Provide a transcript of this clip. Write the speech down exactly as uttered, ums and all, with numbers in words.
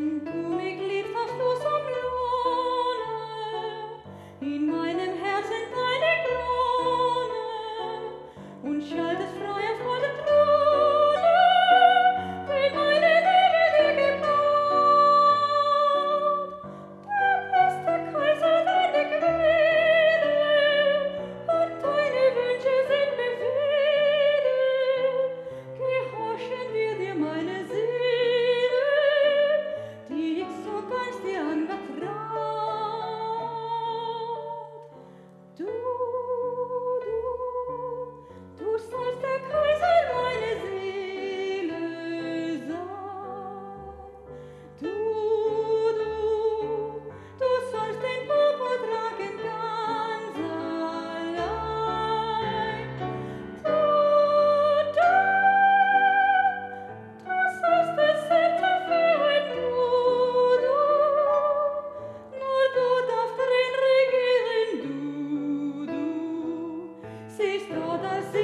Wenn du mich liebst, hast du zum Lohne in meinem Herzen deine Krone und schaltest frei auf Gottes Throne, wie meine Liebe dir gebaut. Du bist der Kaiser deiner Quelle und deine Wünsche sind Befehle. Gehorchen wir dir, meine Seele, die ich so ganz dir anvertraut. Du, du, du sollst der Kaiser meiner Seele sein. Du, du, du sollst den Purpur tragen ganz allein. Du, du, du sollst das Zepter führen, du, du, nur du darfst darin regieren, du, du, siehst du, dass